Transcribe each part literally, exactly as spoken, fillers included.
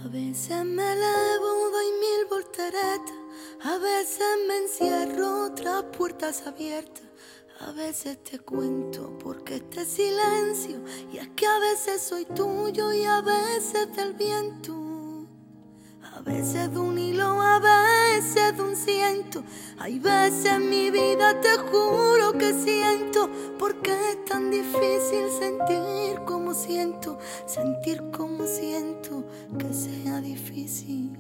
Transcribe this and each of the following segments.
A veces me elevo, doy mil volteretas, a veces me encierro tras puertas abiertas. A veces te cuento porque este silencio, y es que a veces soy tuyo y a veces del viento. A veces de un hilo, a veces de un ciento. Hay veces en mi vida, te juro que siento, porque es tan difícil sentir como siento, sentir como siento, que sea difícil.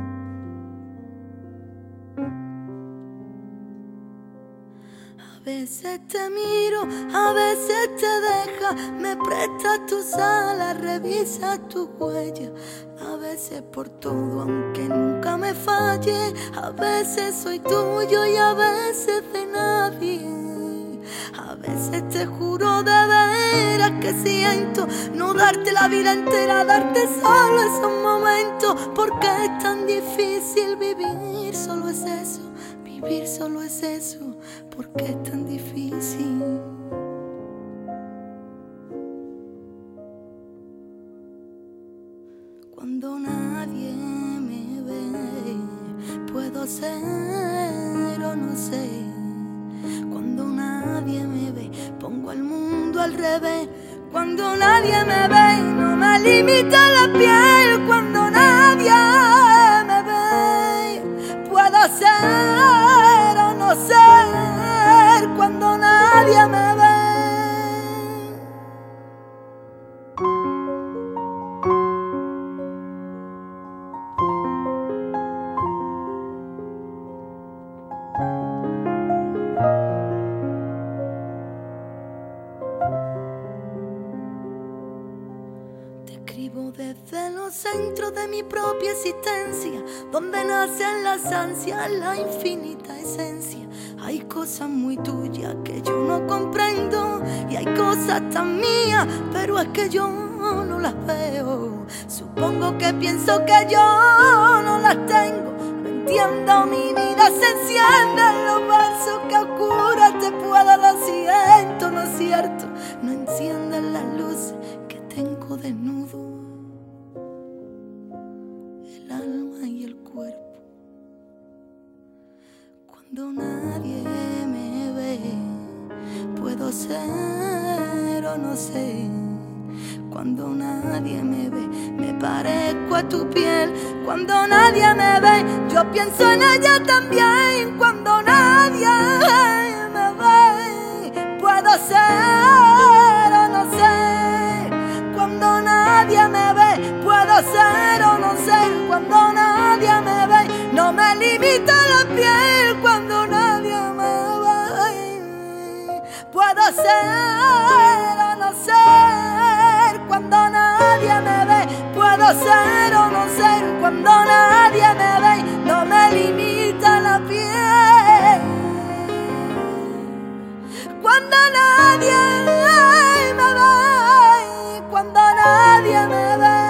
A veces te miro, a veces te deja, me prestas tus alas, revisa tu huella. A veces por todo, aunque nunca me falle. A veces soy tuyo y a veces de nadie. A veces te juro de veras que siento no darte la vida entera, darte solo esos momentos, porque es tan difícil vivir, solo es eso. Vivir solo es eso, porque es tan difícil. Cuando nadie me ve, puedo ser o no sé. Cuando nadie me ve, pongo el mundo al revés. Cuando nadie me ve, no me limita la piel. Cuando nadie me ve, puedo ser o no ser. Cuando nadie me ve. Escribo desde los centros de mi propia existencia, donde nacen las ansias, la infinita esencia. Hay cosas muy tuyas que yo no comprendo, y hay cosas tan mías, pero es que yo no las veo. Supongo que pienso que yo no las tengo. No entiendo, mi vida se enciende en los versos que oscuras te puedo dar. Siento, no es cierto, no encienden las luces que tengo desnudo, el alma y el cuerpo. Cuando nadie me ve, puedo ser o no sé. Cuando nadie me ve, me parezco a tu piel. Cuando nadie me ve, yo pienso en ella también. Cuando nadie me ve, puedo ser o no ser. Cuando nadie me ve, puedo ser o no ser. Cuando nadie me ve, no me limita la piel. Cuando nadie me ve, puedo ser o no ser. Cuando nadie me ve, puedo ser o no ser. Cuando nadie me ve, no me limita la piel. Cuando nadie me ve, cuando nadie me ve.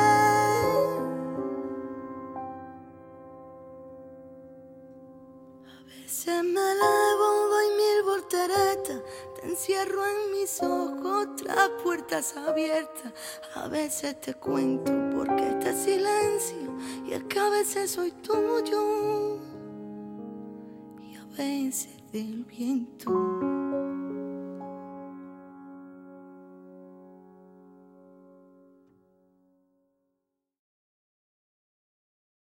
A veces me elevo, doy mil volteretas, te encierro en mis ojos tras puertas abiertas. A veces te cuento porque este silencio, y es que a veces soy tuyo y a veces del viento.